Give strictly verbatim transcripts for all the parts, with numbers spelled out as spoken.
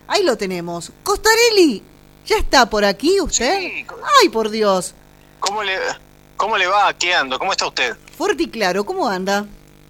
Ahí lo tenemos. Costarelli, ¿ya está por aquí usted? Sí. Ay, por Dios. ¿Cómo le, cómo le va? ¿Qué ando? ¿Cómo está usted? Fuerte y claro, ¿cómo anda?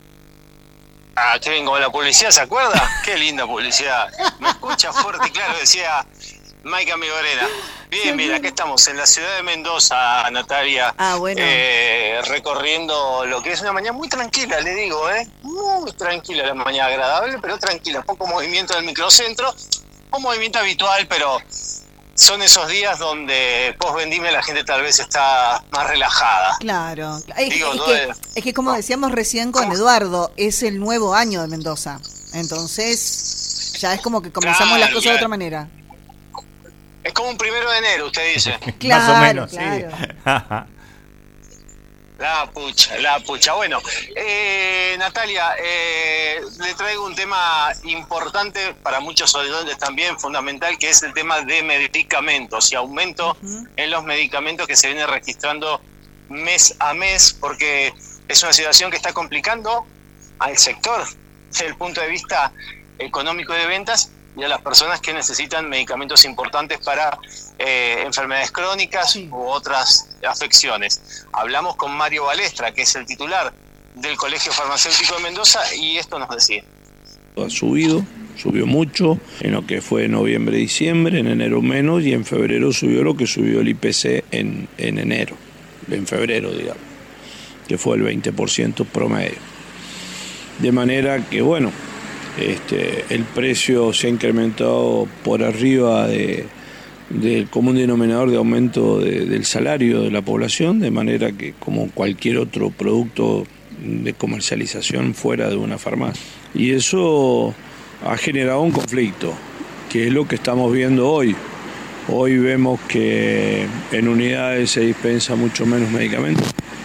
Ah, qué bien, como la publicidad, ¿se acuerda? Qué linda publicidad. Me escucha fuerte y claro, decía Maica Migorena. Bien, bien, acá estamos en la ciudad de Mendoza, Natalia. Ah, bueno. Eh, recorriendo lo que es una mañana muy tranquila, le digo, ¿eh? Muy tranquila, la mañana agradable, pero tranquila. Poco movimiento del microcentro. Un movimiento habitual, pero son esos días donde post-vendimia la gente tal vez está más relajada. Claro. Es, Digo, es, no que, es- es que como decíamos recién con ¿Cómo? Eduardo, es el nuevo año de Mendoza. Entonces, ya es como que comenzamos Claro, las cosas de claro. otra manera. Es como un primero de enero, usted dice. Claro, Más o menos, claro. sí. La pucha, la pucha. Bueno, eh, Natalia, eh, le traigo un tema importante para muchos oyentes también, fundamental, que es el tema de medicamentos y aumento Ujú. en los medicamentos que se viene registrando mes a mes, porque es una situación que está complicando al sector desde el punto de vista económico y de ventas y a las personas que necesitan medicamentos importantes para eh, enfermedades crónicas Sí. u otras afecciones. Hablamos con Mario Balestra, que es el titular del Colegio Farmacéutico de Mendoza, y esto nos decía. Ha subido, subió mucho en lo que fue noviembre, diciembre, en enero menos, y en febrero subió lo que subió el I P C en, en enero, en febrero, digamos, que fue el veinte por ciento promedio. De manera que, bueno, este, el precio se ha incrementado por arriba de, del común denominador de aumento de, del salario de la población, de manera que, como cualquier otro producto de comercialización fuera de una farmacia. Y eso ha generado un conflicto, que es lo que estamos viendo hoy. Hoy vemos que en unidades se dispensa mucho menos medicamentos.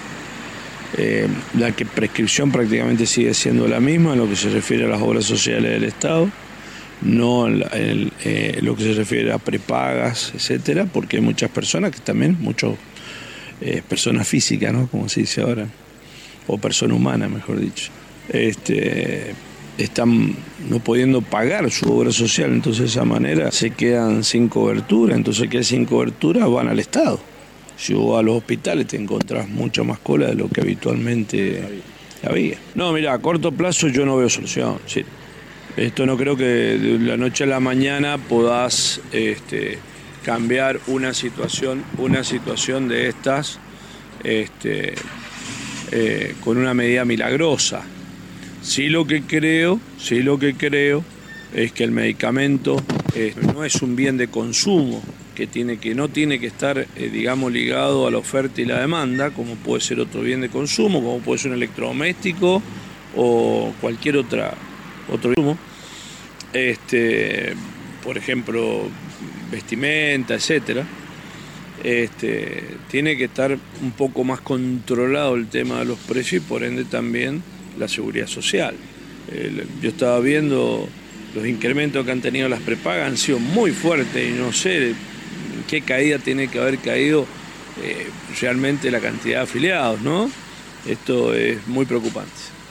Eh, la que prescripción prácticamente sigue siendo la misma en lo que se refiere a las obras sociales del Estado, no en, en, eh, lo que se refiere a prepagas, etcétera, porque hay muchas personas que también, muchas eh, personas físicas, ¿no? Como se dice ahora, o persona humana, mejor dicho, este, están no pudiendo pagar su obra social, entonces de esa manera se quedan sin cobertura, entonces que sin cobertura van al Estado. Si vos vas a los hospitales te encontrás mucha más cola de lo que habitualmente había. No, mira, a corto plazo yo no veo solución. Sí. Esto no creo que de la noche a la mañana podás este, cambiar una situación, una situación de estas este, eh, con una medida milagrosa. Sí lo que creo, sí lo que creo es que el medicamento eh, no es un bien de consumo, que tiene que no tiene que estar, eh, digamos, ligado a la oferta y la demanda, como puede ser otro bien de consumo, como puede ser un electrodoméstico o cualquier otra otro consumo. Este, por ejemplo, vestimenta, etcétera. Este, tiene que estar un poco más controlado el tema de los precios y por ende también la seguridad social. El, yo estaba viendo los incrementos que han tenido las prepagas, han sido muy fuertes y no sé qué caída tiene que haber caído eh, realmente la cantidad de afiliados, ¿no? Esto es muy preocupante.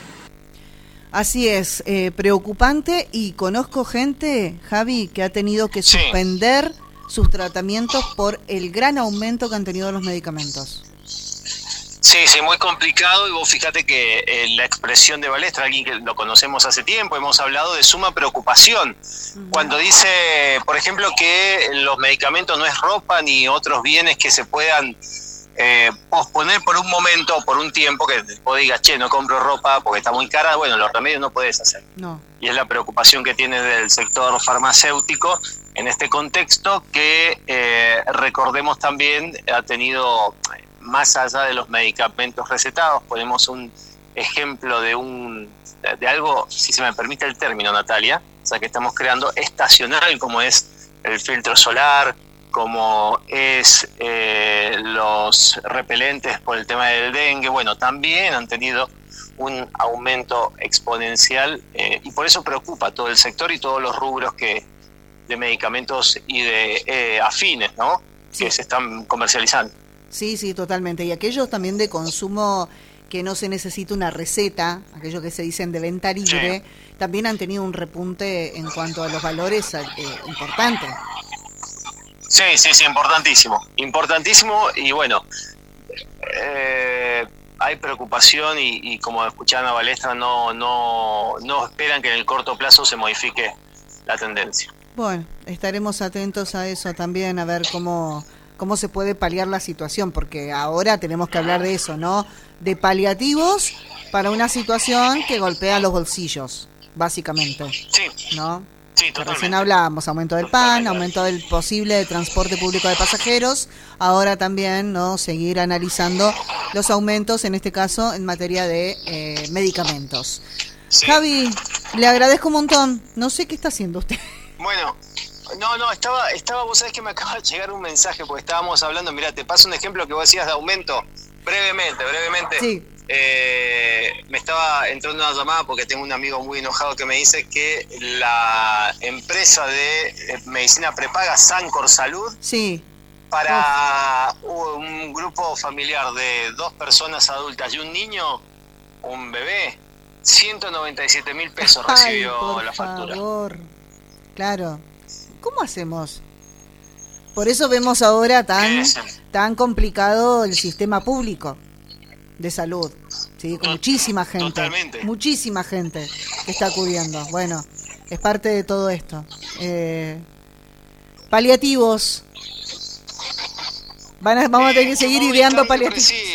Así es, eh, preocupante, y conozco gente, Javi, que ha tenido que Sí. suspender sus tratamientos por el gran aumento que han tenido los medicamentos. Sí, sí, muy complicado, y vos fíjate que eh, la expresión de Balestra, alguien que lo conocemos hace tiempo, hemos hablado de suma preocupación. Uh-huh. Cuando dice, por ejemplo, que los medicamentos no es ropa ni otros bienes que se puedan eh, posponer por un momento o por un tiempo, que vos digas, che, no compro ropa porque está muy cara, bueno, los remedios no podés hacer. No. Y es la preocupación que tiene del sector farmacéutico en este contexto, que eh, recordemos también ha tenido... más allá de los medicamentos recetados. Ponemos un ejemplo de un de algo, si se me permite el término, Natalia, o sea, que estamos creando estacional, como es el filtro solar, como es eh, los repelentes por el tema del dengue. Bueno, también han tenido un aumento exponencial eh, y por eso preocupa todo el sector y todos los rubros que de medicamentos y de eh, afines, ¿no? Sí. Que se están comercializando. Sí, sí, totalmente. Y aquellos también de consumo que no se necesita una receta, aquello que se dicen de venta libre, sí. también han tenido un repunte en cuanto a los valores eh, importante. Sí, sí, sí, importantísimo, importantísimo y bueno, eh, hay preocupación y, y como escuchaban a Balestra, no, no, no esperan que en el corto plazo se modifique la tendencia. Bueno, estaremos atentos a eso también, a ver cómo, cómo se puede paliar la situación, porque ahora tenemos que hablar de eso, ¿no? De paliativos para una situación que golpea los bolsillos, básicamente. Sí. ¿No? Sí, que totalmente. recién hablábamos, aumento del pan, aumento del posible transporte público de pasajeros, ahora también no seguir analizando los aumentos, en este caso en materia de eh, medicamentos. Sí. Javi, le agradezco un montón, no sé qué está haciendo usted. Bueno, no, no, estaba, estaba vos sabés que me acaba de llegar un mensaje, porque estábamos hablando, mirá, te paso un ejemplo que vos decías de aumento, brevemente, brevemente. Sí. Eh, me estaba entrando una llamada porque tengo un amigo muy enojado que me dice que la empresa de medicina prepaga Sancor Salud, sí, para oh. un grupo familiar de dos personas adultas y un niño, un bebé, ciento noventa y siete mil pesos recibió. Ay, por la factura. Favor. Claro, ¿cómo hacemos? Por eso vemos ahora tan, tan complicado el sistema público de salud, sí, con muchísima gente, Totalmente. muchísima gente que está acudiendo. Bueno, es parte de todo esto. Eh, paliativos. Van a, vamos a tener que seguir ideando paliativos.